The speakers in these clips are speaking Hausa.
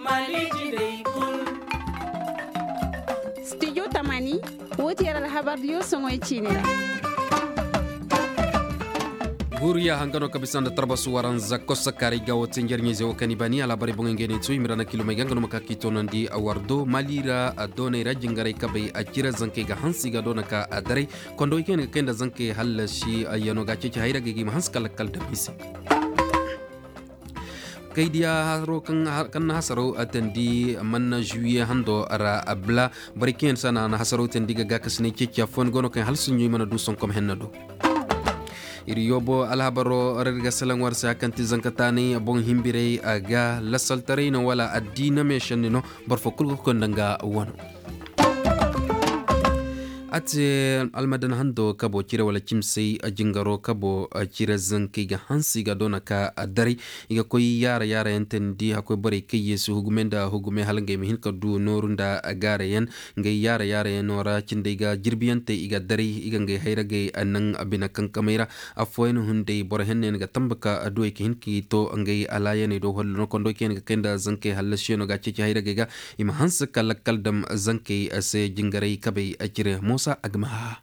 Studio Tamani wote yara habari yo songoy chinira Guria hangano kabisa tarbasu waran zakko sakari gawo tenjernyeze wakanibani ala bari bongengeni tu imirana kilomega ngano makakito nandi awardo malira adone rajingare kabe ajira zanke ga hansiga donaka adare kondo iken kenda zanke halashi ayano ga cece hayra gegi mahanskal kal damisi kaidiya haro kan hasaro atandi manna juye hando ara abla bariken sana na hasaro tendiga ga kasne cece fon gono kan halsunyu mana du son kom hennado iriyobo alhabaro rerga salang warsa kanti zankatani bon himbire aga lasaltarina wala addina meshanino barfokul kondanga wano ate almadan hando kabo cire wala cimsey jingaro kabo cire zanki ga hansi ga dona ka dari iga koy yara enten di hakoy bari kayesu hugumenda hugume halangay mihin ka du norunda agare yen ngay yara yen nora cinde ga jirbiyante iga dari iga ngay hayrage anang abina kan kamera afoyen hunde bor hennen ga tambaka adoy ki hinki to ngay alayene do holno kondo ken ga kenda zanki halashino ga cici hayrage ga ima hansa kala kaldam zanki ase jingare kabe cire agmaha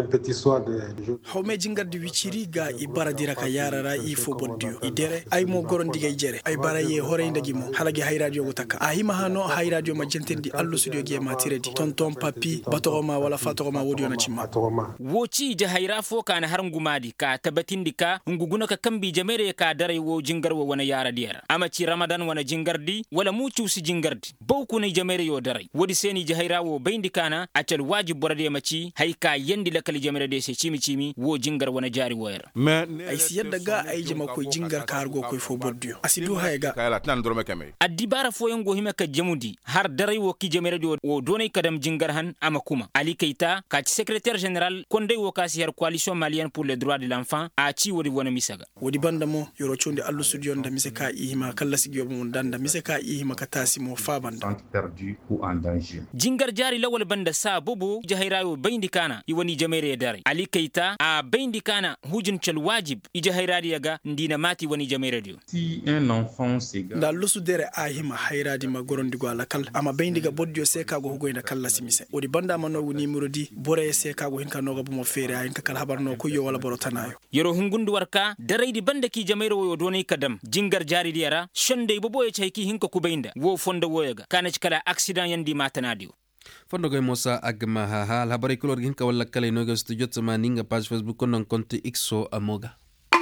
hawme jingardi wiciri ga i bara dira ka yarara i fo boddiyo i dere ay mo gorondiga i jere ay bara ye horeyndagi mo halage hay radio go taka a hima hano hay radio ma jentendi allo studio ge ma tiredi tonton papi batogoma wala fatogoma wodi ona cimma woci je hayra fo kana har ngumadi ka tabatindi ka nguguna ka kambi jamere ka dare wo jingar wo wana yara diyara amaci ramadan wana jingardi wala mu ciusi jingardi bawku ne jamere yo dare wodi seni je hayra wo bayndi kana acal wajib borade maci hay ka yendi lakal jamere de chimi wo jingar wana jari wayar ay si yadda ga ay jama koy jingar kargo koy fo boddiyo asidu hayga addi bara fo yango hime ka jamudi har daray wo ki jamere do wo donay kadam jingar han amakuma ali keita ka secrétaire général konde wo ka sier coalition malienne pour les droits de l'enfant a ci wodi wona misaga wodi bandamo yoro chonde allu studio nda miseka ihima kala sigyo mun danda miseka ihima ka tasimo fa banda perdu ou en danger jingar jari lawol banda sa bobo jahirayo bayndi kana i woni jamere dare ali keita a bayndi kana hujun chal wajib ije hayradi yaga ndina mati woni jame radio si un enfant sega da lusu dere a hima hayradi ma gorondigo ala kal ama bayndi ga boddio seka go hugoyna kala simise wodi banda ma no numéro di bore seka go hinka no ga bumo fere ay hinka kala habarno ko yo wala boro tanayo yoro hungundu warka daraydi banda ki jame yo donay kadam jingar jari diyara shonde bobo e chayki hinka ku baynda wo fonda woyaga kana kala accident yandi matanadio fondo goy mosa agma ha habari kulor gin ka wala kale no ga studio tama ninga page facebook konon konti xo amoga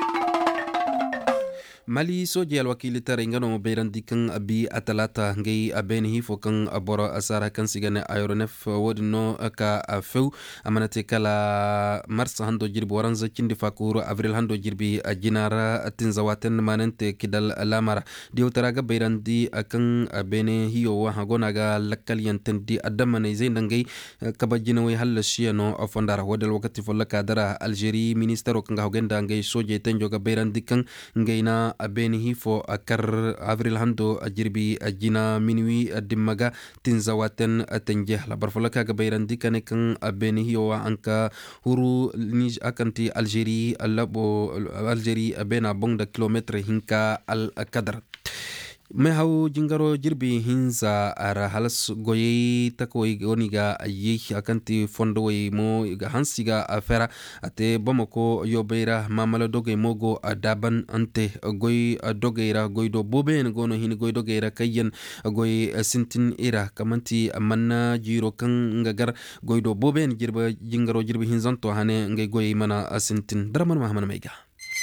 mali soji alwakili tare ngano beirandi kan abi atalata ngay aben hifo kan aboro asara kan sigane aeronef wodno ka afew amanate kala mars hando jirbi waranza cindi fakuru avril hando jirbi jinara tinzawaten manente kidal lamara diwtaraga beirandi kan abene hiyo wa hagona ga lakkal yantendi adamane zaindangay kabajina way halashiyano afondara wadal wakati folaka dara algerie ministero kan hogenda ngay soje tenjoga beirandi kan ngayna abeni hifo akar avril hando ajirbi ajina minwi dimmaga tinzawaten atenje la barfolaka ga bayrandi kane kan abeni hiyo anka huru nij akanti algerie alabo algerie abena bongda kilometre hinka al kadar me haw jingaro jirbi hinza ara halas goyi takoy goniga ayi akanti fondo way mo ga hansiga afera ate bomako yobeira mamala doge mogo adaban ante goy dogeira goydo boben gono hin goy dogeira kayen goy sintin ira kamanti manna jiro kan ngagar goydo boben jirba jingaro jirbi hinzanto hane ngay goy mana sintin draman mahamana mega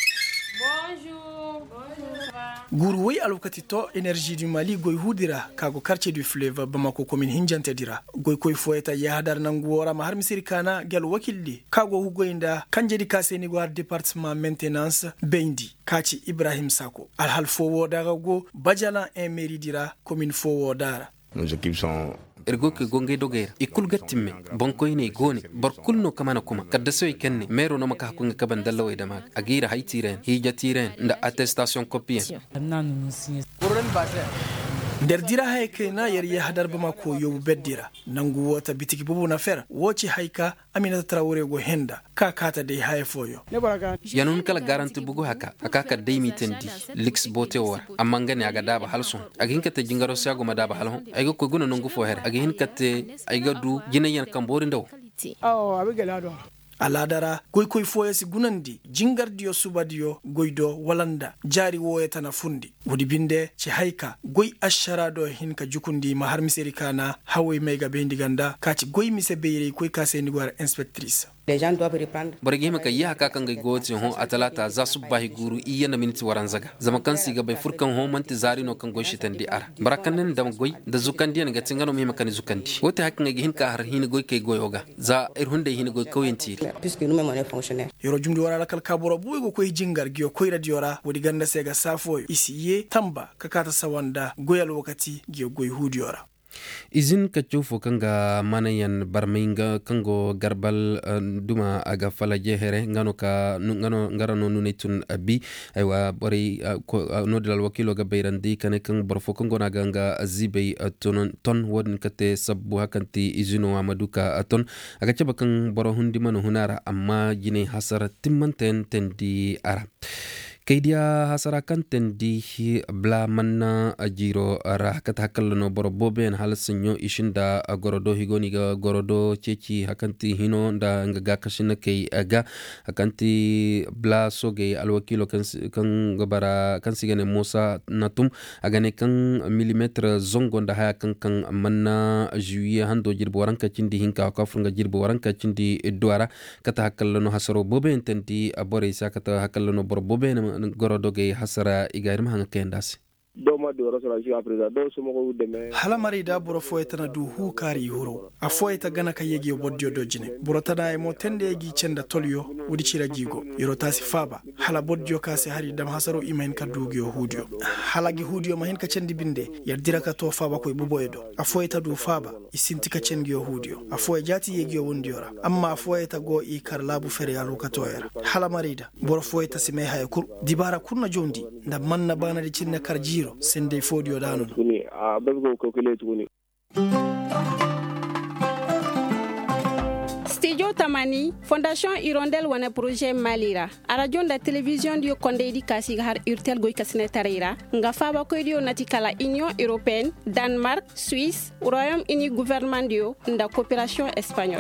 gurway alokati to énergie du Mali goy hudira kago quartier du fleuve Bamako commune hinjante dira goy koy foeta yahadar nanguora ma har misiri kana gel wakilli kago hugoynda kanjedi kaseni go département maintenance bendi kaci Ibrahim Sako alhal fowo daga go bajala en mairie dira commune fowo dara nos équipes sont ergo ke gonge dogeira ikul gattimme bonkoy ne goni bor kulno kamana kuma kadda soy kenne mero no maka kunga kaban dallaw dama agira haitiren hija tiren nda attestation copie der dira hayke na yar ya hadar bama ko yobu beddira nangu wota bitiki bubu na fer woci hayka Aminata Traore go henda ka kata dai hayfoyo yanun kala garanti bugu haka ka dai mitendi lix bote war amma ngani aga daba halson agin kate jingaro sago madaba halhon aygo ko guna nongu fo her agin kate ayga du jinayen kambori ndaw aladara goy foyesi gunandi jingardiyo subadiyo goydo walanda jari woyetana fundi wodi binde ci hayka goy asharado hinka jukundi ma har miseri kana hawoy mega be ndiganda kaci goy mise beyre koy kaseni gwar inspectrice les gens doivent reprendre barge maka ya haka kan goti ho atalata za su bahi guru iyana minti waran zaga zama kan siga bai furkan ho manti zari no kan goshi tandi ara barakan da goy da zukandi ne ga tingano mi makani zukandi wata hakan ga hinka har hin goy kai goyoga za irhunde hin goy kawenti puisque nous même on est fonctionnaire yoro jumdi wara kal kaboro bugo koy jingar giyo koy radiora wodi ganda sega safo isiye tamba kakata sawanda goyal wakati giyo goy hudiora izin kacufo kanga manayan barminga kango garbal duma aga falaje here ngano ngarano nunitun abi aywa bari nodal wakilo ga bayrandi kane kan barfo kango naga azibay ton wodin kate sabbu hakanti izino amaduka ton aga ceba kan baro hundi mano hunara amma jine hasara timmanten tendi ara kaydiya hasara kanten di bla manna ajiro rahakat hakalno boro boben halsinyo ishinda gorodo higoni ga gorodo ceci hakanti hino nda ngaga kashina kay aga hakanti bla soge alwakilo kan gabara kan sigane Musa natum agane kan millimetre zongo nda haya kan manna juye hando jirbo waranka cindi hinka ka furga jirbo waranka cindi edwara kata hakalno hasaro boben tenti abore sakata hakalno boro boben gorodoge hasara igairma hanga kendasi doma do rasula shi afrika do so mo deme hala mari da boro foyetana du hu kari huro a foyeta gana ka yegi boddio dojine boro tada e mo tende yegi cenda tolyo wudi cira gigo yoro tasi faba hala boddio ka se hari dam hasaro imen ka dugi hudio hala gi hudio ma hen ka cendi binde yardira ka to faba koy bubo edo a foyeta du faba isinti ka cengi hudio a foye jati yegi wondiora amma a foyeta go i kar labu fere yalu ka toyera hala mari da boro foyeta si me hay kur dibara kunna jondi nda manna bana di cinne karjiro sende fodio dano kuni a bezgo calculate kuni Studio Tamani Fondation Hirondelle wana projet Malira radio da télévision dio kondedi kasi har urtel goy kasne tarira nga faba ko dio natikala Union Européenne Danemark Suisse Royaume-Uni gouvernement dio nda coopération espagnole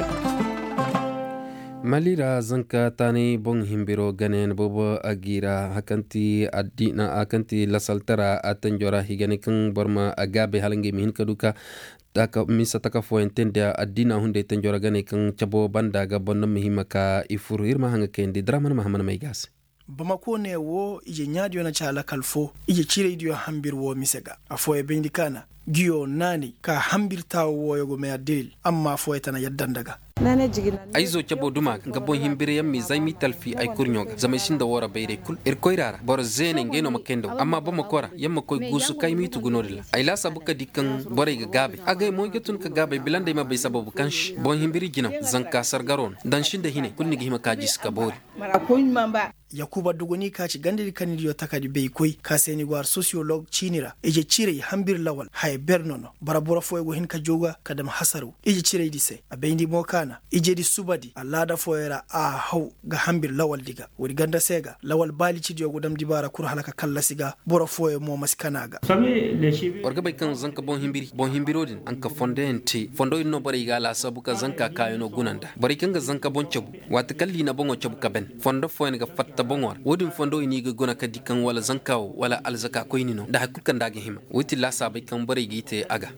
malira zanka tani bon himbiro ganen bobo agira hakanti adina akanti lasaltara atanjora higani kan borma agabe halange min kaduka taka misa taka fo entende adina hunde tanjora gane kan chabo banda ga bonna mihimaka ifuru irma hanga kendi draman mahamana maigas Bamako ne wo ije nyadio na chala kalfo ije chire idio hambir wo misega afo e bindikana giyo nani ka hambir tawo wo yogo me adil amma fo etana yaddandaga aizo chabo duma gabon himbire yammi zaimi talfi ay kurnyoga zamai shinda wora bayre kul irkoirara bor zene ngeno makendo amma bama kora yamma koy gusu kay mitu gunodila ay la sabuka dikkan bore ga gabe agay moy gatun ka gabe bilande ma bay sababu kansh bon himbiri ginam zanka sargaron dan shinda hine kunni gihima kajis ka bori Yakuba dugoni kaci gandiri kanidiyo takadi bei koy kaseni gwar sociolog chinira ije chire hambir lawal hay bernono barabura foyego hin ka joga kadam hasaru ije chire dise abendi mokana ije di subadi alada foyera a haw ga hambir lawal diga wori ganda sega lawal bali cidiyo godam dibara kur halaka kalla siga bora foye mo maskanaga orga bay kan zanka bon himbirodin anka fondenti fondo no bari ga la sabuka zanka kayono gunanda bari kanga zanka bon chabu wat kalli na bongo chabu kaben fondo foyen ga fatta bongor wodin fondo ini ga gona kadi kan wala zankawo wala alzaka koynino da hakukan dage hima woti la sabai kan bari gite aga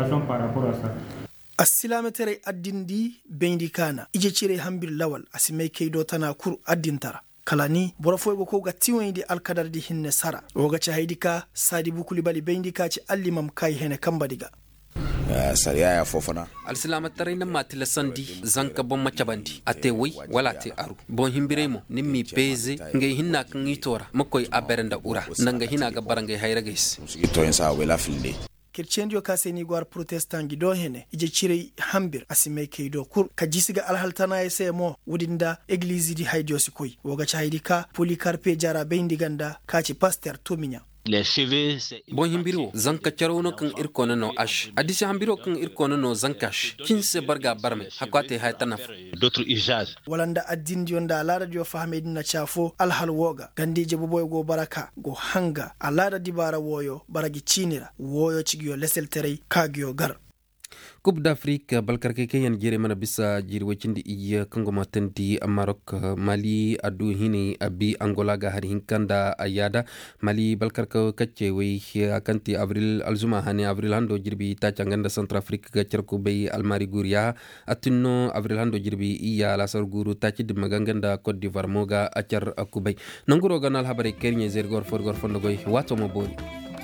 asilametere addindi bendi kana ije cire hambir lawal asimay kaydo tana kur addintara kalani bora foygo ko ga tiwindi alkadar di hinne sara woga cha haydika sadi bukuli bali bendi ka ci allimam kai hene kambadiga sariya ya fofana alsilamatare na matila sandi zanka bon macabandi ate wai wala te aru bon himbiremo nimmi peze ngay hinna kan itora makoy aberenda ura nanga hina ga barangay hayragais to en sa wala filde kircendio kaseni gwar protestant gido hene ije chire hambir asime keido kur kajisiga alhaltana ese mo wudinda eglise di haydio sikoy woga chaidika polikarpe jara bendi ganda kaci pastor tominya bon himbiro zanka charono kan irkono no ash adisi hambiro kan irkono no zankash kinse barga barme hakwate haytanaf d'autres usages walanda addin yonda alada dio fahmedi na chafo alhal woga gandije boboy go baraka go hanga alada dibara woyo baragi chinira woyo cigiyo lesel terey kagyo gar Coupe d'Afrique balkarke kayan jere mana bisa jiri wacindi iya kango matenti Maroc Mali adu hini abi Angola ga hari hinkanda ayada Mali balkarka kacce wei akanti Avril alzuma hani Avril hando jirbi ta canganda Centrafrique ga cerko bay almari guria atunno Avril hando jirbi iya lasar guru ta ci maganganda Côte d'Ivoire moga acar akubay nanguro ganal habare kernye zergor forgor fondo goy wato mo bori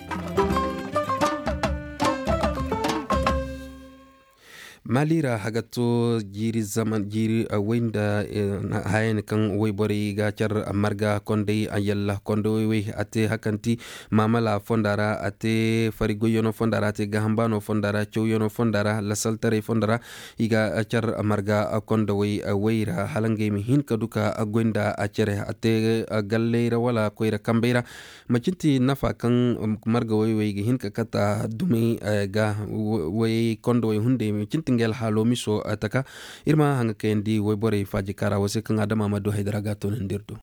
Malira hagato jiri zaman jiri wenda hayen kan way bori ga char marga konde ayalla kondo we ate hakanti mamala fondara ate farigo yono fondara ate gahambano fondara chow yono fondara la saltare fondara iga char marga kondo we weira halange mi hin kaduka gwenda achere ate galleira wala koira kambeira macinti nafa kan marga we hin ka kata dumi ga we kondo we hunde mi cinti ngel halo miso ataka irma hanga kendi way bore faji kara wase kan adama madu haydara gato ndirdo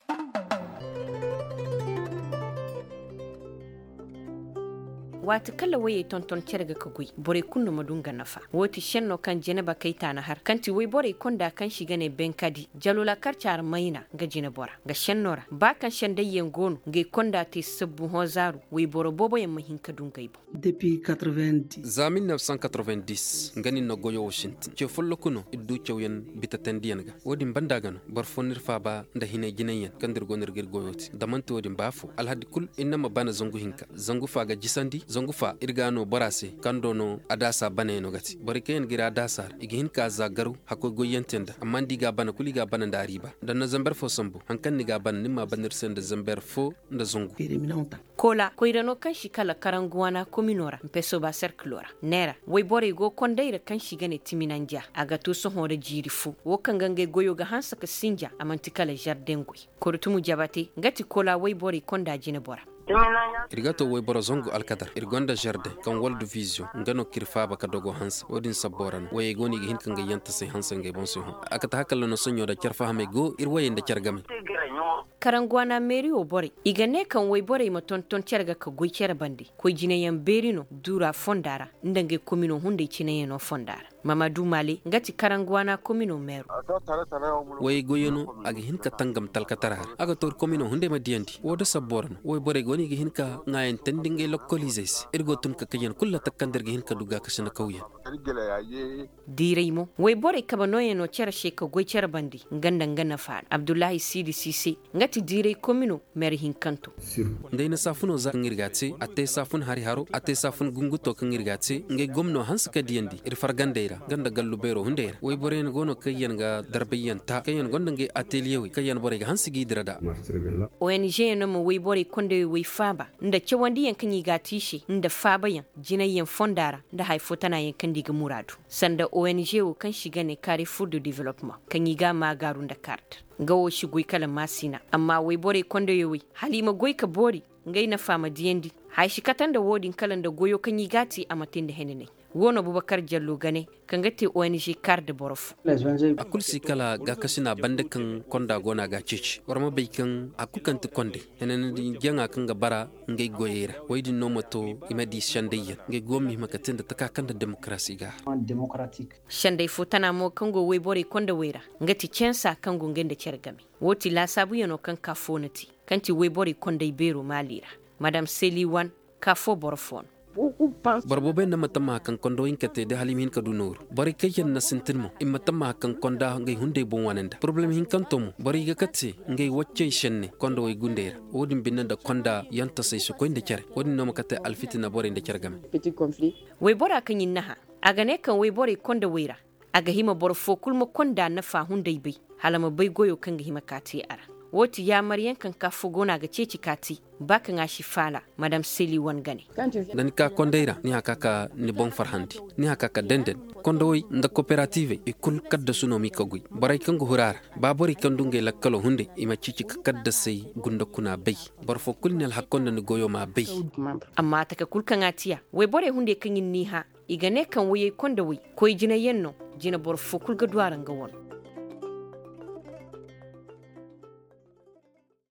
wati kala waye tonton cerga ka gui bore kunno madunga nafa woti shenno kan jeneba kaita na har kanti way bore konda kan shiga ne benkadi jalula karchar maina ga jina bora ga shennora ba kan shende yen gonu ge konda ti sabbu hozaru way boro bobo yem hinka dunga ibo depuis 90 za 1990 ngani no goyo Washington ce follo kuno iddu cewyen bitatendiyan ga wodi bandagano bar fonir fa ba nda hine jinayen kandir gonir gir goyoti damanto wodi bafu alhadi kul inma bana zangu hinka zangu fa ga jisandi zangu fa irgano borase kandono adasa baneno gati barken gira dasar igihin ka zagaru hako goyentenda amma diga bana kuliga bana da riba dan na zambar fo sambu hankan niga bana nimma banir senda zambar fo nda zangu kola koirano kan shi kala karanguwana kominora mpeso ba cerclora nera way bore go kondaira kan shi gane timinanja aga to so hore jiri fu wo kan gange goyo ga hansa ka sinja amantikala jardin goy korutumu jabate ngati kola way bore konda jina bora irgato way boro zongo alkadar irgonda jardin kan world vision ngano kirfa baka dogo hans odin saboran way goni gi hinka ngayanta sai hansa ngay bonso akata hakalo no sonyo da charfa hame go irwaye nda chargame karangwana meri o bore igane kan way bore ma tonton cerga ka goy cera bandi ko jinayan berino dura fondara ndange komino hunde cinayeno fondara Mamadou Mali ngati karangwana komino meru way goyono aga hinka tangam talkatara aga tor komino hunde ma diandi woda saboran way bore goni gi hinka ngayen tendinge localises irgo tun ka kayen kulla takkandir gi hinka duga kasana kawya direimo way bore kabanoyeno cera sheka goy cera bandi nganda ngana fa Abdullahi Sidi Sisi ngati dire komino meri hinkanto ndeyna safuno za ngirgatse ate safun hari haro ate safun gunguto kan ngirgatse nge gomno hanska diandi ir fargandeira ganda gallu bero hundera way boreen gono kayen ga darbayan ta kayen gonda nge atelier wi kayen bore ga hansigi dirada ONG no mo way bore konde way faba nda cewandi yan kanyi gatishi nda faba yan jinayen fondara nda hay fotana yan kandi ga muradu sanda ONG wo kan shiga ne kare food development kanyi ga magaru nda carte gawo shi goy kala masina amma way bore konde yowi halima goy ka bori ngai na fama diendi hay shi katanda wodin kalan da goyo kanyi gati a matin da henene wono Bubakar Jallo gane kan gate ONG carte borof akul sikala ga kasina bande kan konda gona ga cici warma bai kan akukan ti konde henen di janga kan ga bara ngai goyera waydi no moto imadi shandayya ngai gomi makatin da taka kan da demokrasi ga démocratique shandai futana mo kan go way bore konda wera ngati censa kan go ngende cergami woti la sabu yono kan kafonati kanti way bore konda ibero malira madam Seliwan kafo borofon barbobe na matama kan kondo inkate de halim hin kadunor bari kayen na sintinmo imatama kan konda ngai hunde bon wanenda problem hin kantomo bari ga katse ngai wacce shenne kondo way gundera wodin binanda konda yanta sai su koinde cere wodin no makate alfitina bore de cergame petit conflit way bora kan yinnaha aga ne kan way bore konda wera aga hima bor fokul mo konda na fa hunde bai halama bai goyo kan hima kati ara woti ya maryan kan ka fogona ga ceci kati baka ngashi fala madam Seli Wangane dan ka kondeira ni hakaka ni bon farhanti ni hakaka denden kondoy nda cooperative e kul kadda suno mi kagui baray kango hurar babori kandunge lakkalo hunde ima cici kadda sey gunda kuna bay barfo kulnal hakkonda ni goyo ma bay amma taka kulkan atiya we bore hunde kan yin niha igane kan waye konda wi koy jina yenno jina bor fo kulga duwaran ga won